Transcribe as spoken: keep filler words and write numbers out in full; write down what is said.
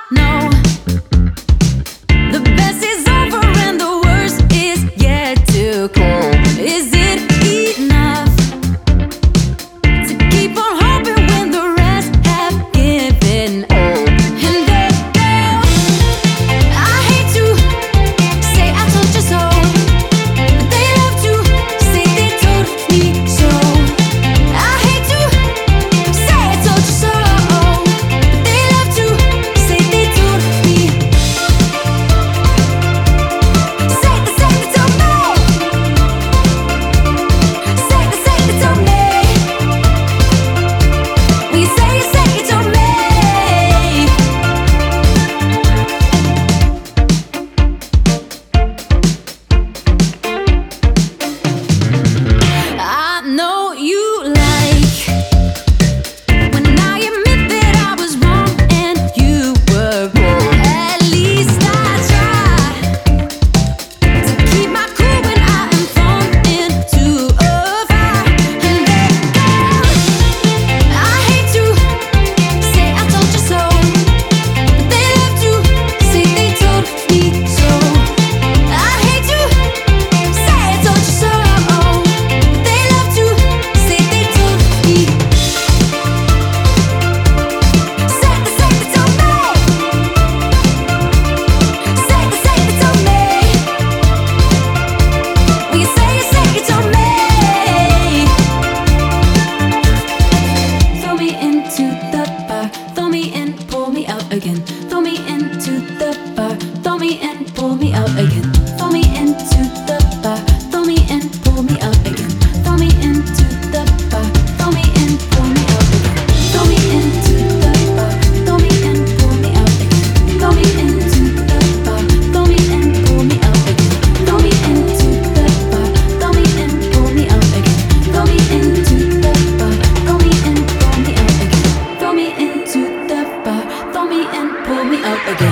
know the best is over and the worst is yet to come. Is it enough to keep on hoping when the rest have given up? And girl, I hate to say I told you so, but they love to say they told me so. I hate to say I told you so, but they love to say they told me. Say the say they told me. Say the say they told me. We say you say you told me. I know you like when I admit that I was wrong and you were wrong. At least I try to keep my cool when I am thrown into a fire. And girl, I hate to say I told you so, but they love to say they told me so. I hate to say I told you so, but they love to say they told me. Say the say they told me. Say the say they told me. We say you say you told me. Throw me into the bar, throw me in, pull me out again. Throw me into the bar, throw me in, pull me out again. Throw me into the bar, throw me in, pull me out again. Throw me into the bar, throw me in, pull me out again. Throw me into the bar, throw me in, pull me out again. Throw me into the bar, throw me in, pull me out again. Throw me into the bar, throw me in, pull me out again. Throw me into the bar, throw me in, pull me out again. Throw me into the bar, throw me in, pull me out again.